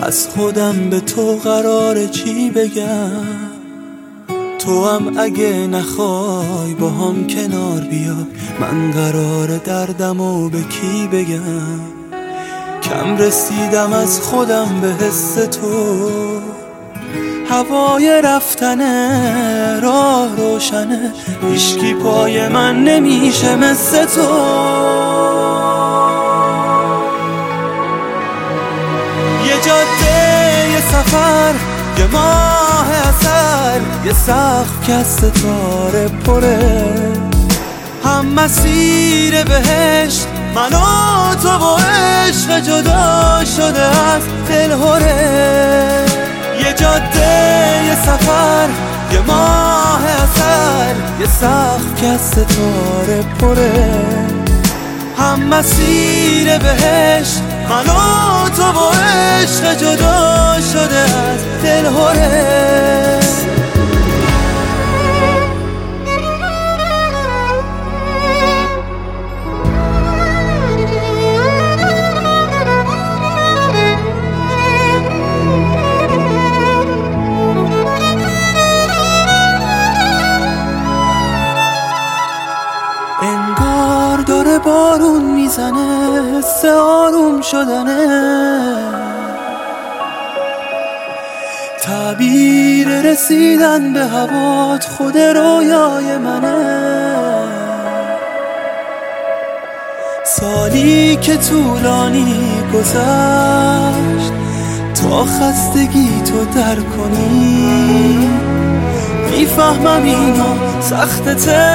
از خودم به تو قراره چی بگم؟ تو هم اگه نخوای با هم کنار بیا، من قراره دردمو به کی بگم؟ کم رسیدم از خودم به حس تو، هوای رفتنه راه روشنه، هیچکی پای من نمیشه مثل تو. یه جاده، یه سفر، یه ماه اثر، یه سقف که از ستاره پره، هم مسیر بهشت من و تو و عشق جدا شده از دلهره. یه جاده، یه سفر، یه ماه اثر، یه سقف که از ستاره پره، هم مسیر بهشت من و تو و عشق جدا شده از دلهره. انگار داره بارون میزنه، حس آروم شدنه، تعبیر رسیدن به هوات خود رویای منه. سالی که طولانی گذشت تا خستگی تو در کنی، میفهمم اینو سختته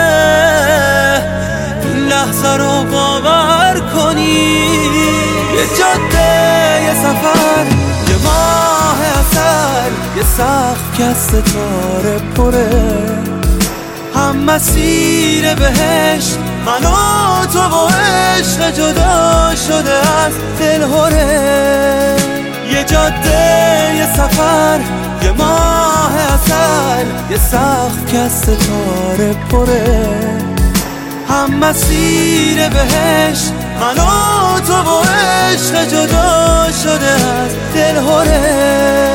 این لحظه رو باور کنی. یه جاده، یه سفر، یه ماه اثر، یه سقف که از ستاره پره، هم مسیر بهشت من و تو و عشق جدا شده از دلهره. یه جاده، یه سفر، یه ماه اثر، یه سقف که از ستاره پره، هم مسیر بهشت من و تو و عشق جدا شده از دلهره.